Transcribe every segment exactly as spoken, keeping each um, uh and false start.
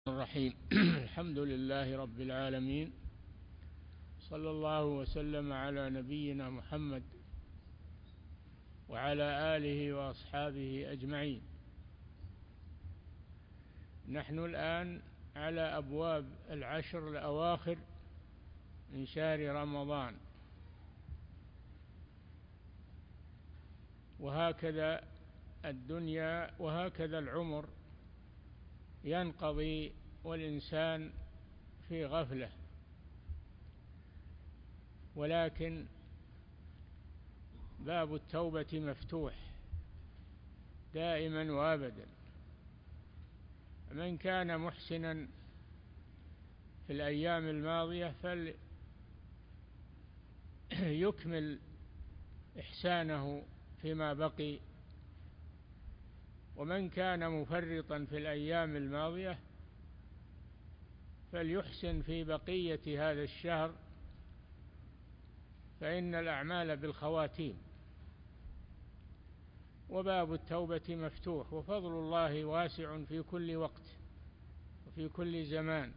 الرحيم. الحمد لله رب العالمين، صلى الله وسلم على نبينا محمد وعلى آله وأصحابه أجمعين. نحن الآن على أبواب العشر الأواخر من شهر رمضان، وهكذا الدنيا وهكذا العمر ينقضي والإنسان في غفلة، ولكن باب التوبة مفتوح دائما وابدا. من كان محسنا في الأيام الماضية فليكمل إحسانه فيما بقي، ومن كان مفرطا في الأيام الماضية فليحسن في بقية هذا الشهر، فإن الأعمال بالخواتيم. وباب التوبة مفتوح، وفضل الله واسع في كل وقت وفي كل زمان،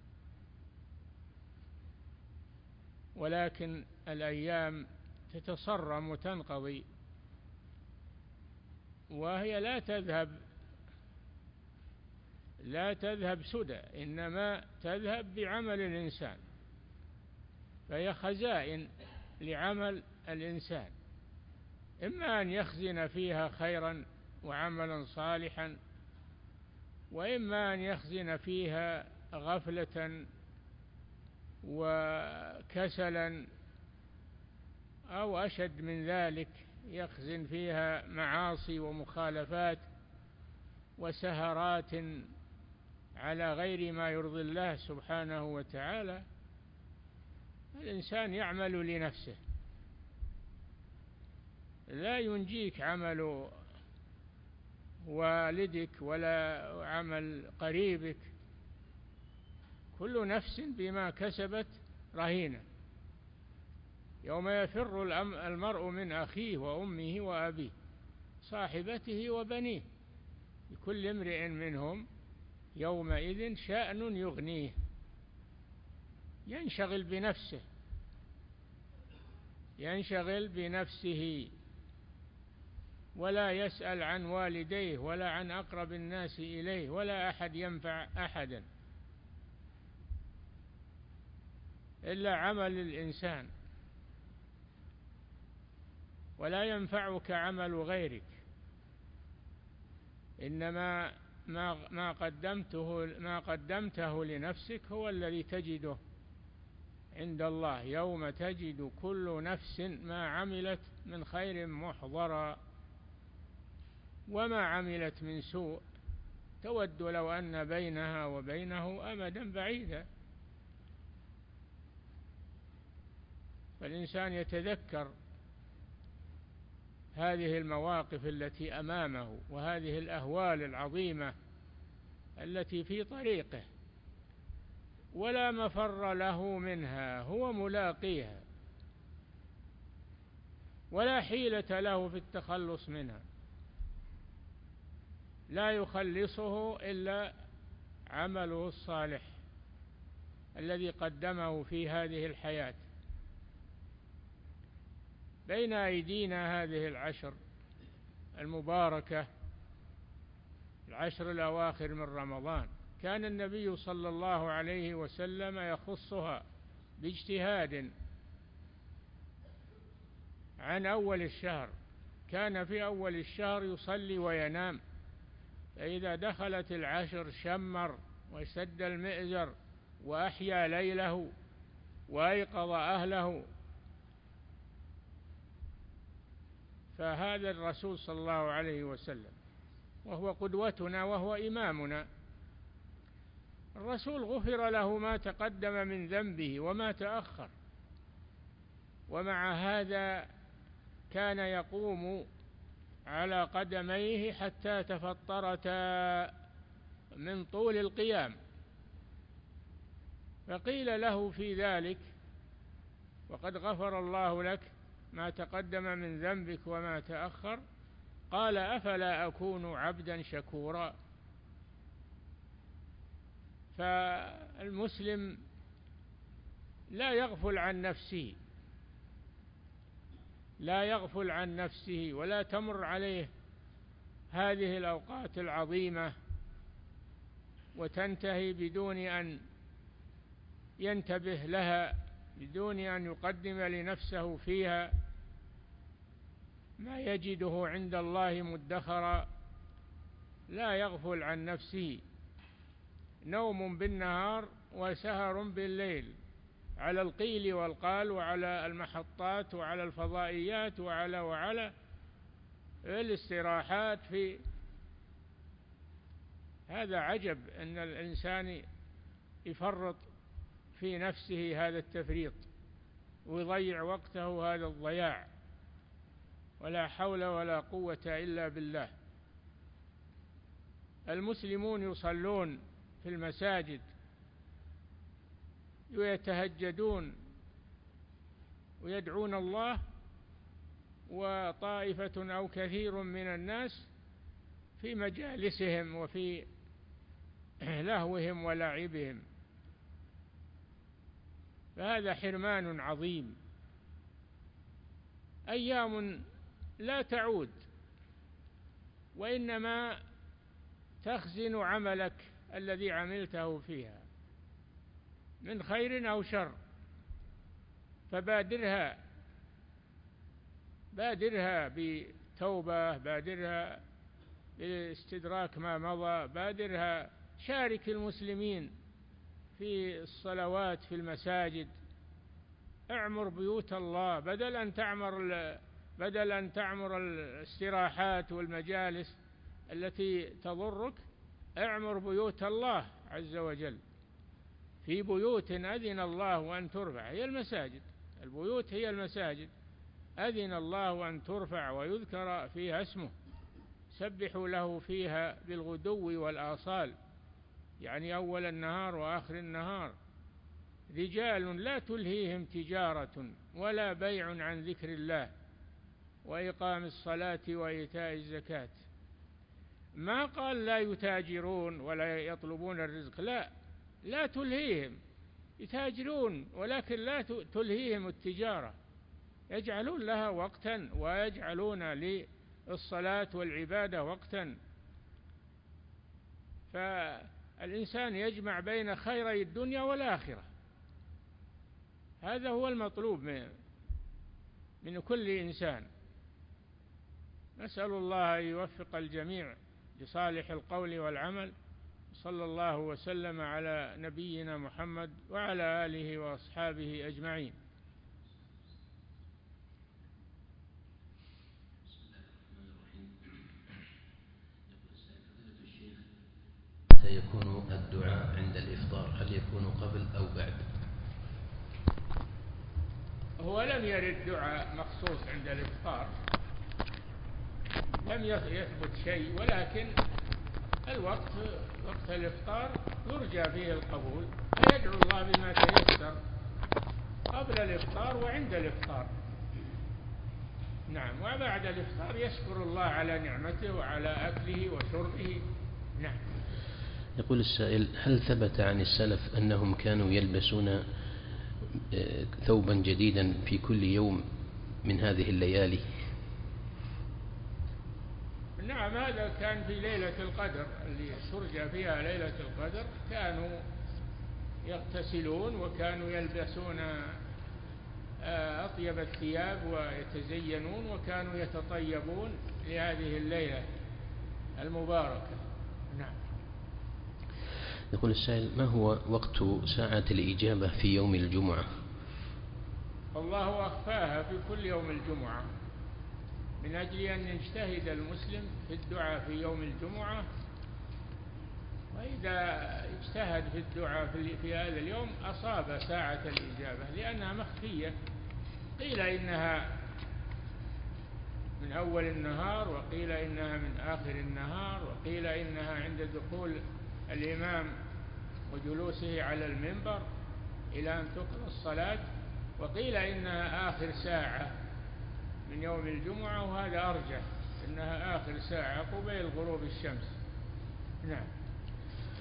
ولكن الأيام تتصرم وتنقضي، وهي لا تذهب لا تذهب سدى، إنما تذهب بعمل الإنسان، فهي خزائن لعمل الإنسان، إما أن يخزن فيها خيرا وعملا صالحا، وإما أن يخزن فيها غفلة وكسلا، أو أشد من ذلك يخزن فيها معاصي ومخالفات وسهرات على غير ما يرضي الله سبحانه وتعالى. الإنسان يعمل لنفسه، لا ينجيك عمل والدك ولا عمل قريبك، كل نفس بما كسبت رهينة. يوم يفر المرء من أخيه وأمه وأبيه صاحبته وبنيه، لكل امرئ منهم يومئذ شأن يغنيه. ينشغل بنفسه ينشغل بنفسه ولا يسأل عن والديه ولا عن أقرب الناس إليه، ولا أحد ينفع أحدا إلا عمل الإنسان، ولا ينفعك عمل غيرك، إنما ما ما قدمته ما قدمته لنفسك هو الذي تجده عند الله، يوم تجد كل نفس ما عملت من خير محضرا وما عملت من سوء تود لو أن بينها وبينه أمدا بعيدا. فالإنسان يتذكر هذه المواقف التي أمامه، وهذه الأهوال العظيمة التي في طريقه، ولا مفر له منها، هو ملاقيها، ولا حيلة له في التخلص منها، لا يخلصه إلا عمله الصالح الذي قدمه في هذه الحياة. بين أيدينا هذه العشر المباركة، العشر الأواخر من رمضان، كان النبي صلى الله عليه وسلم يخصها باجتهاد عن أول الشهر. كان في أول الشهر يصلي وينام، فإذا دخلت العشر شمر وسد المئزر وأحيا ليله وأيقظ أهله. فهذا الرسول صلى الله عليه وسلم، وهو قدوتنا وهو إمامنا. الرسول غفر له ما تقدم من ذنبه وما تأخر، ومع هذا كان يقوم على قدميه حتى تفطرتا من طول القيام. فقيل له في ذلك: وقد غفر الله لك ما تقدم من ذنبك وما تأخر، قال: أفلا أكون عبدا شكورا. فالمسلم لا يغفل عن نفسه، لا يغفل عن نفسه، ولا تمر عليه هذه الأوقات العظيمة وتنتهي بدون أن ينتبه لها، بدون أن يقدم لنفسه فيها ما يجده عند الله مدخرا. لا يغفل عن نفسه، نوم بالنهار وسهر بالليل، على القيل والقال وعلى المحطات وعلى الفضائيات وعلى وعلى الاستراحات. في هذا عجب أن الإنسان يفرط في نفسه هذا التفريط ويضيع وقته هذا الضياع، ولا حول ولا قوة إلا بالله. المسلمون يصلون في المساجد ويتهجدون ويدعون الله، وطائفة أو كثير من الناس في مجالسهم وفي لهوهم ولعبهم، فهذا حرمان عظيم. أيام لا تعود، وإنما تخزن عملك الذي عملته فيها من خير أو شر، فبادرها بادرها بتوبة، بادرها باستدراك ما مضى، بادرها شارك المسلمين في الصلوات في المساجد، اعمر بيوت الله بدل أن تعمر بدل أن تعمر الاستراحات والمجالس التي تضرك. اعمر بيوت الله عز وجل، في بيوت أذن الله أن ترفع، هي المساجد، البيوت هي المساجد، أذن الله أن ترفع ويذكر فيها اسمه، سبحوا له فيها بالغدو والآصال، يعني أول النهار وآخر النهار. رجال لا تلهيهم تجارة ولا بيع عن ذكر الله وإقام الصلاة وإيتاء الزكاة. ما قال لا يتاجرون ولا يطلبون الرزق، لا، لا تلهيهم، يتاجرون ولكن لا تلهيهم التجارة، يجعلون لها وقتا ويجعلون للصلاة والعبادة وقتا. فالإنسان يجمع بين خيري الدنيا والآخرة، هذا هو المطلوب من من كل إنسان. نسأل الله أن يوفق الجميع لصالح القول والعمل. صلى الله وسلم على نبينا محمد وعلى آله وأصحابه أجمعين. متى يكون الدعاء عند الإفطار؟ هل يكون قبل أو بعد؟ هو لم يرد دعاء مخصوص عند الإفطار، لم يثبت شيء، ولكن الوقت وقت الإفطار يرجى فيه القبول، فيدعو الله بما تيسر قبل الإفطار وعند الإفطار. نعم، وبعد الإفطار يشكر الله على نعمته وعلى أكله وشربه. نعم. يقول السائل: هل ثبت عن السلف أنهم كانوا يلبسون ثوبا جديدا في كل يوم من هذه الليالي؟ نعم، هذا كان في ليلة القدر اللي ترجى فيها ليلة القدر، كانوا يغتسلون وكانوا يلبسون أطيب الثياب ويتزينون وكانوا يتطيبون لهذه الليلة المباركة. نعم. يقول السائل: ما هو وقت ساعة الإجابة في يوم الجمعة؟ الله أخفاها في كل يوم الجمعة من أجل أن يجتهد المسلم في الدعاء في يوم الجمعة، وإذا اجتهد في الدعاء في هذا اليوم أصاب ساعة الإجابة، لأنها مخفية. قيل إنها من أول النهار، وقيل إنها من آخر النهار، وقيل إنها عند دخول الإمام وجلوسه على المنبر إلى أن تقضى الصلاة، وقيل إنها آخر ساعة من يوم الجمعة، وهذا أرجح إنها آخر ساعة قبيل غروب الشمس. نعم.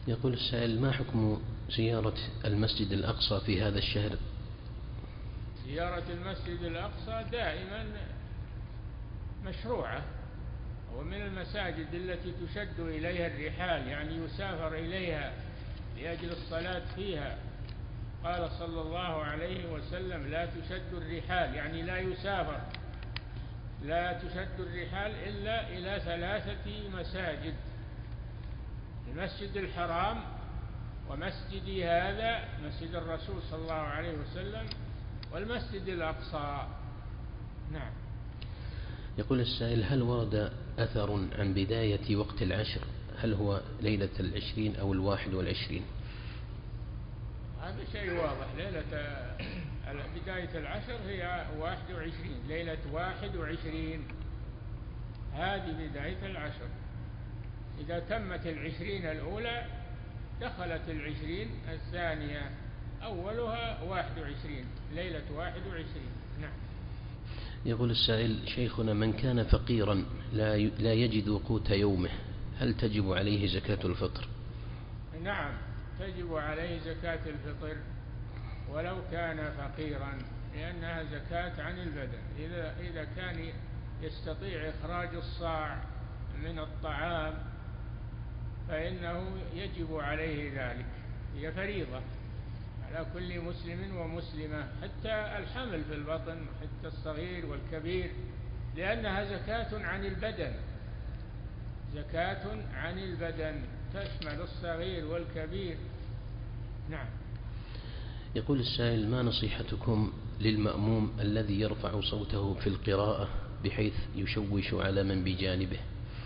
يقول السائل: ما حكم زيارة المسجد الأقصى في هذا الشهر؟ زيارة المسجد الأقصى دائما مشروعة، ومن المساجد التي تشد إليها الرحال، يعني يسافر إليها لأجل الصلاة فيها. قال صلى الله عليه وسلم: لا تشد الرحال، يعني لا يسافر، لا تشد الرحال إلا إلى ثلاثة مساجد: المسجد الحرام، ومسجدي هذا مسجد الرسول صلى الله عليه وسلم، والمسجد الأقصى. نعم. يقول السائل: هل ورد أثر عن بداية وقت العشر؟ هل هو ليلة العشرين أو الواحد والعشرين؟ هذا شيء واضح. ليلة بداية العشر هي واحد وعشرين، ليلة واحد وعشرين هذه بداية العشر. إذا تمت العشرين الأولى دخلت العشرين الثانية، أولها واحد وعشرين، ليلة واحد وعشرين. نعم. يقول السائل: شيخنا، من كان فقيرا لا لا يجد قوت يومه، هل تجب عليه زكاة الفطر؟ نعم، تجب عليه زكاة الفطر ولو كان فقيرا، لأنها زكاة عن البدن. إذا إذا كان يستطيع إخراج الصاع من الطعام فإنه يجب عليه ذلك، هي فريضة على كل مسلم ومسلمة، حتى الحمل في البطن، حتى الصغير والكبير، لأنها زكاة عن البدن، زكاة عن البدن تشمل الصغير والكبير. نعم. يقول السائل: ما نصيحتكم للمأموم الذي يرفع صوته في القراءة بحيث يشوش على من بجانبه؟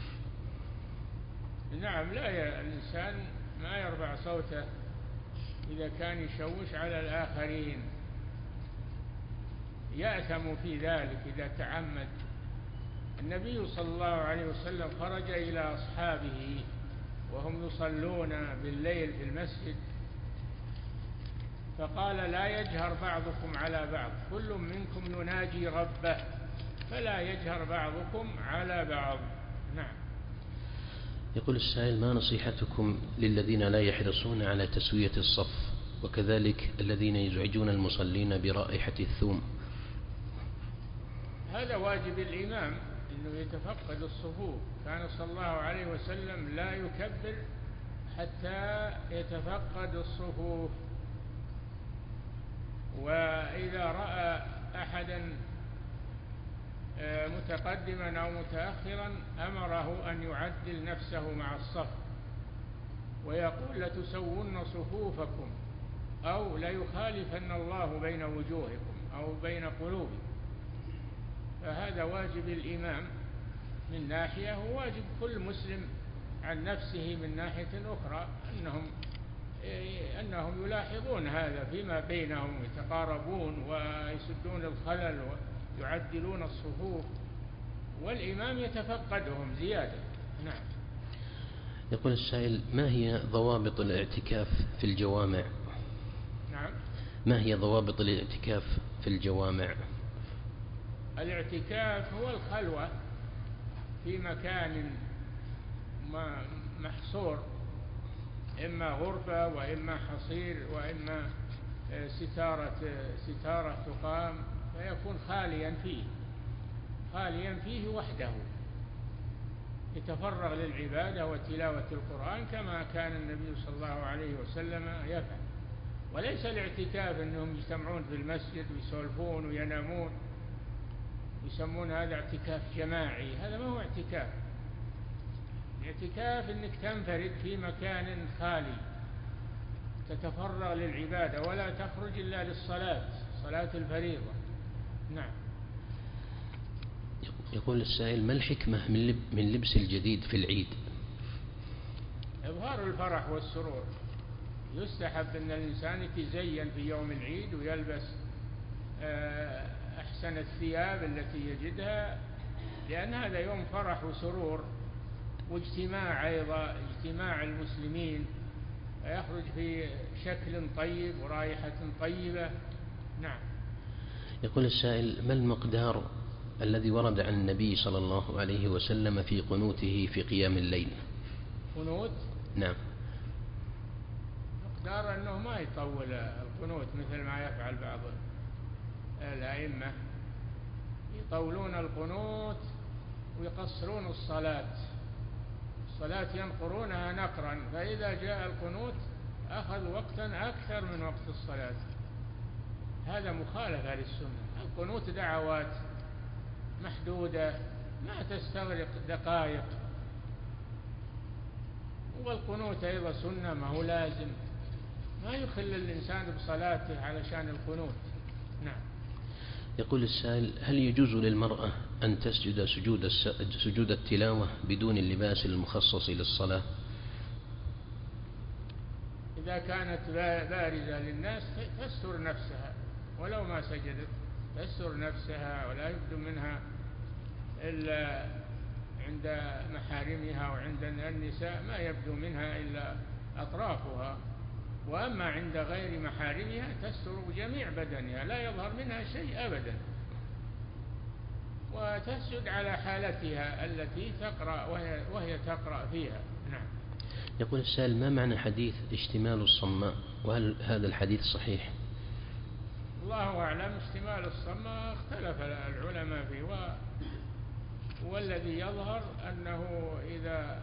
نعم، لا ي... الإنسان ما يرفع صوته إذا كان يشوش على الآخرين، يأثم في ذلك إذا تعمد. النبي صلى الله عليه وسلم خرج إلى أصحابه وهم يصلون بالليل في المسجد، فقال: لا يجهر بعضكم على بعض، كل منكم يناجي ربه، فلا يجهر بعضكم على بعض. نعم. يقول السائل: ما نصيحتكم للذين لا يحرصون على تسوية الصف، وكذلك الذين يزعجون المصلين برائحة الثوم؟ هذا واجب الإمام أنه يتفقد الصفوف. كان صلى الله عليه وسلم لا يكبر حتى يتفقد الصفوف، وإذا رأى أحدا متقدما أو متأخرا أمره أن يعدل نفسه مع الصف ويقول: لتسون صفوفكم، أو ليخالفن الله بين وجوهكم أو بين قلوبكم. فهذا واجب الإمام من ناحية، وواجب كل مسلم عن نفسه من ناحية أخرى، أنهم أنهم يلاحظون هذا فيما بينهم، يتقاربون ويسدون الخلل ويعدلون الصفوف، والإمام يتفقدهم زيادة. نعم. يقول السائل: ما هي ضوابط الاعتكاف في الجوامع؟ نعم. ما هي ضوابط الاعتكاف في الجوامع؟ الاعتكاف هو الخلوة في مكان محصور، إما غرفة وإما حصير وإما ستارة ستارة تقام، فيكون خاليا فيه خاليا فيه وحده، يتفرغ للعبادة وتلاوة القرآن كما كان النبي صلى الله عليه وسلم يفعل. وليس الاعتكاف أنهم يجتمعون في المسجد ويسولفون وينامون، يسمون هذا اعتكاف جماعي، هذا ما هو اعتكاف. الاعتكاف أنك تنفرد في مكان خالي تتفرغ للعبادة ولا تخرج إلا للصلاة، صلاة الفريضة. نعم. يقول السائل: ما الحكمة من لبس الجديد في العيد؟ إظهار الفرح والسرور. يستحب أن الإنسان يتزين في يوم العيد ويلبس أحسن الثياب التي يجدها، لأن هذا يوم فرح وسرور واجتماع، أيضا اجتماع المسلمين، فيخرج في شكل طيب ورائحة طيبة. نعم. يقول السائل: ما المقدار الذي ورد عن النبي صلى الله عليه وسلم في قنوته في قيام الليل؟ قنوت؟ نعم. اختار أنه ما يطول القنوت مثل ما يفعل بعض الأئمة، يطولون القنوت ويقصرون الصلاة، الصلاة ينقرونها نقرا، فإذا جاء القنوت أخذ وقتا أكثر من وقت الصلاة. هذا مخالفة للسنة. القنوت دعوات محدودة ما تستغرق دقائق، والقنوت أيضا سنة ما هو لازم، ما يخل الإنسان بصلاته علشان القنوت. نعم. يقول السائل: هل يجوز للمرأة أن تسجد سجود, سجود التلاوة بدون اللباس المخصص للصلاة؟ إذا كانت بارزة للناس تستر نفسها، ولو ما سجدت تستر نفسها ولا يبدو منها إلا عند محارمها، وعند النساء ما يبدو منها إلا أطرافها، وأما عند غير محارمها تستر جميع بدنها لا يظهر منها شيء أبدا، وتسجد على حالتها التي تقرأ وهي, وهي تقرأ فيها. نعم. يقول السائل: ما معنى حديث اشتمال الصماء، وهل هذا الحديث صحيح؟ الله أعلم. اشتمال الصماء اختلف العلماء فيه، و... والذي يظهر أنه إذا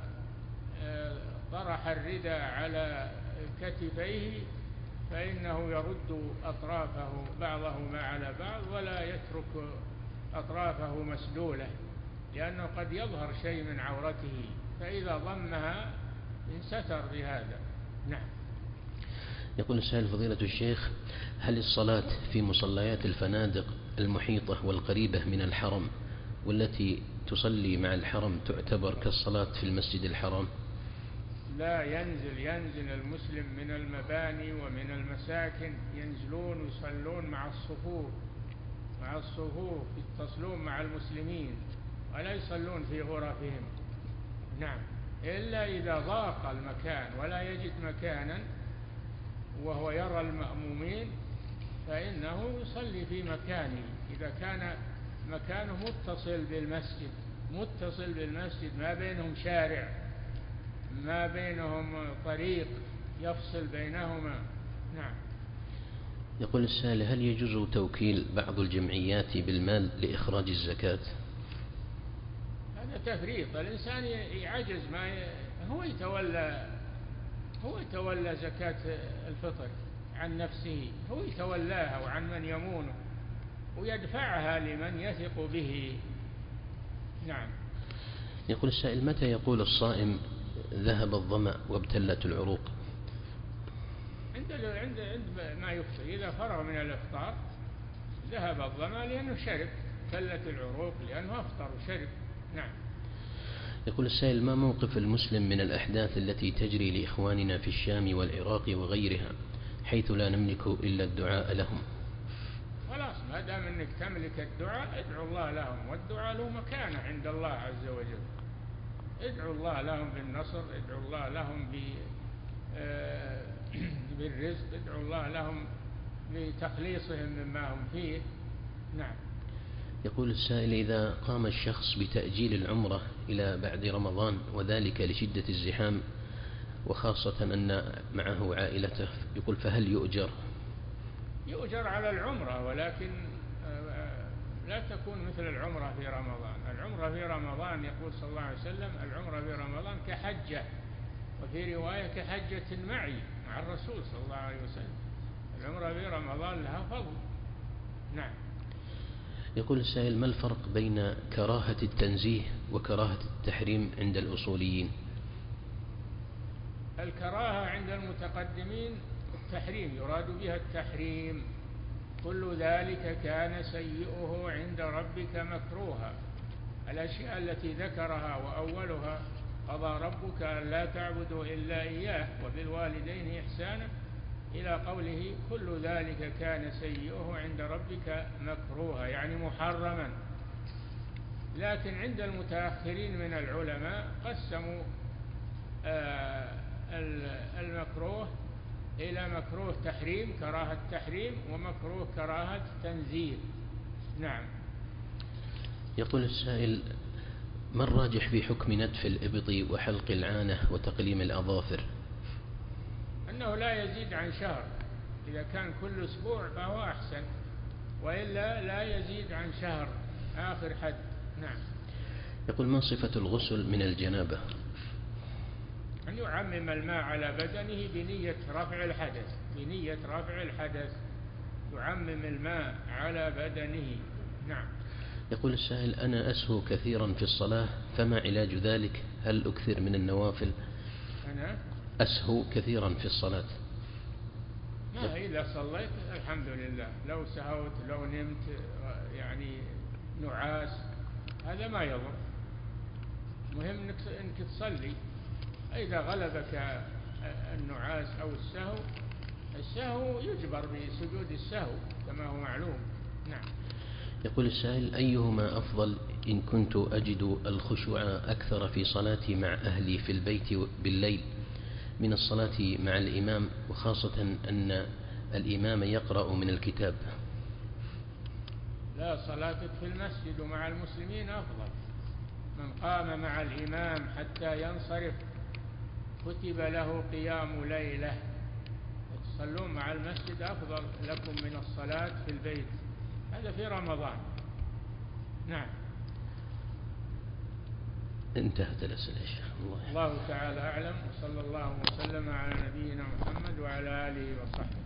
طرح الرداء على كتفيه فإنه يرد أطرافه بعضهما على بعض ولا يترك أطرافه مسدولة، لأنه قد يظهر شيء من عورته، فإذا ضمها انستر بهذا. نعم. يقول السائل: فضيلة الشيخ، هل الصلاة في مصليات الفنادق المحيطة والقريبة من الحرم والتي تصلي مع الحرم تعتبر كالصلاة في المسجد الحرام؟ لا، ينزل ينزل المسلم من المباني ومن المساكن، ينزلون ويصلون مع الصفوف مع الصفوف يتصلون مع المسلمين ولا يصلون في غرفهم. نعم. إلا إذا ضاق المكان ولا يجد مكانا وهو يرى المأمومين فإنه يصلي في مكانه، إذا كان مكانه متصل بالمسجد متصل بالمسجد ما بينهم شارع ما بينهم طريق يفصل بينهما. نعم. يقول السائل: هل يجوز توكيل بعض الجمعيات بالمال لإخراج الزكاة؟ هذا تفريط، الإنسان يعجز ما ي... هو يتولى هو يتولى زكاة الفطر عن نفسه، هو يتولاها وعن من يمونه ويدفعها لمن يثق به. نعم. يقول السائل: متى يقول الصائم ذهب الظمأ وابتلت العروق؟ عند عند عند ما يفطر، إذا فرغ من الإفطار ذهب الظمأ لأنه شرب، ابتلت العروق لأنه أفطر وشرب. نعم. يقول السائل: ما موقف المسلم من الأحداث التي تجري لإخواننا في الشام والعراق وغيرها حيث لا نملك إلا الدعاء لهم؟ خلاص، ما دام أنك تملك الدعاء ادعو الله لهم، والدعاء له مكانة عند الله عز وجل. ادعو الله لهم بالنصر، ادعو الله لهم بالرزق، ادعو الله لهم بتخليصهم مما هم فيه. نعم. يقول السائل: إذا قام الشخص بتأجيل العمرة إلى بعد رمضان وذلك لشدة الزحام وخاصة أن معه عائلته، يقول فهل يؤجر؟ يؤجر على العمرة، ولكن لا تكون مثل العمرة في رمضان. العمرة في رمضان يقول صلى الله عليه وسلم: العمرة في رمضان كحجة، وفي رواية كحجة معي مع الرسول صلى الله عليه وسلم. العمرة في رمضان لها فضل. نعم. يقول السائل: ما الفرق بين كراهة التنزيه وكراهة التحريم عند الأصوليين؟ الكراهة عند المتقدمين التحريم، يراد بها التحريم. كل ذلك كان سيئه عند ربك مكروها. الأشياء التي ذكرها وأولها قضى ربك ألا تعبدوا إلا إياه وبالوالدين إحسانا إلى قوله كل ذلك كان سيئه عند ربك مكروها، يعني محرما. لكن عند المتأخرين من العلماء قسموا المكروه إلى مكروه تحريم كراهة تحريم ومكروه كراهة تنزيل. نعم. يقول السائل: ما الراجح في حكم نتف الإبط وحلق العانة وتقليم الأظافر؟ أنه لا يزيد عن شهر، إذا كان كل أسبوع فهو أحسن، وإلا لا يزيد عن شهر آخر حد. نعم. يقول: ما صفة الغسل من الجنابة؟ أن يعمم الماء على بدنه بنية رفع الحدث، بنية رفع الحدث يعمم الماء على بدنه. نعم. يقول السائل: أنا أسهو كثيرا في الصلاة، فما علاج ذلك؟ هل أكثر من النوافل؟ أنا أسهو كثيرا في الصلاة. ما إذا صليت الحمد لله، لو سهوت لو نمت يعني نعاس هذا ما يضر، مهم إنك إنك تصلي. إذا غلبك النعاس أو السهو، السهو يجبر بسجود السهو كما هو معلوم. نعم. يقول السائل: أيهما أفضل إن كنت أجد الخشوع أكثر في صلاتي مع أهلي في البيت بالليل من الصلاة مع الإمام، وخاصة أن الإمام يقرأ من الكتاب؟ لا، صلاتك في المسجد ومع المسلمين أفضل. من قام مع الإمام حتى ينصرف كتب له قيام ليلة. تصلون مع المسجد أفضل لكم من الصلاة في البيت، هذا في رمضان. نعم. انتهت الأسئلة يا شيخ. الله تعالى أعلم، وصلى الله وسلم على نبينا محمد وعلى آله وصحبه.